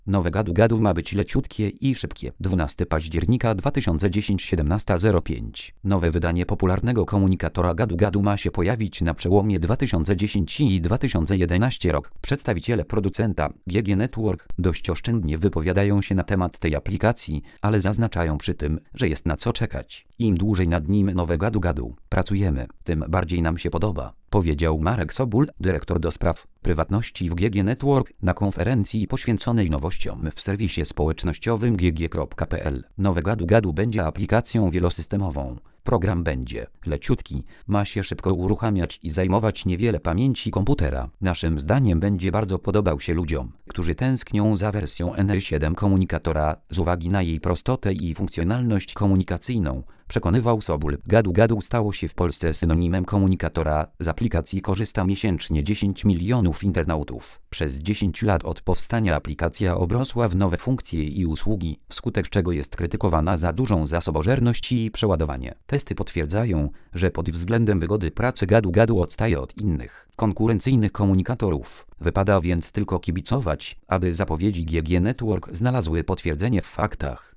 Nowe gadu-gadu ma być leciutkie i szybkie. 12 października 2010 17:05. Nowe wydanie popularnego komunikatora gadu-gadu ma się pojawić na przełomie 2010 i 2011 rok. Przedstawiciele producenta GG Network dość oszczędnie wypowiadają się na temat tej aplikacji, ale zaznaczają przy tym, że jest na co czekać. Im dłużej nad nim nowe gadu-gadu pracujemy, tym bardziej nam się podoba, powiedział Marek Sobul, dyrektor do spraw prywatności w GG Network na konferencji poświęconej nowościom w serwisie społecznościowym gg.pl. Nowe gadu-gadu będzie aplikacją wielosystemową. Program będzie leciutki, ma się szybko uruchamiać i zajmować niewiele pamięci komputera. Naszym zdaniem będzie bardzo podobał się ludziom, którzy tęsknią za wersją NR7 komunikatora z uwagi na jej prostotę i funkcjonalność komunikacyjną, przekonywał Sobul. Gadu-gadu stało się w Polsce synonimem komunikatora. Z aplikacji korzysta miesięcznie 10 milionów internautów. Przez 10 lat od powstania aplikacja obrosła w nowe funkcje i usługi, wskutek czego jest krytykowana za dużą zasobożerność i przeładowanie. Testy potwierdzają, że pod względem wygody pracy gadu-gadu odstaje od innych, konkurencyjnych komunikatorów. Wypada więc tylko kibicować, aby zapowiedzi GG Network znalazły potwierdzenie w faktach.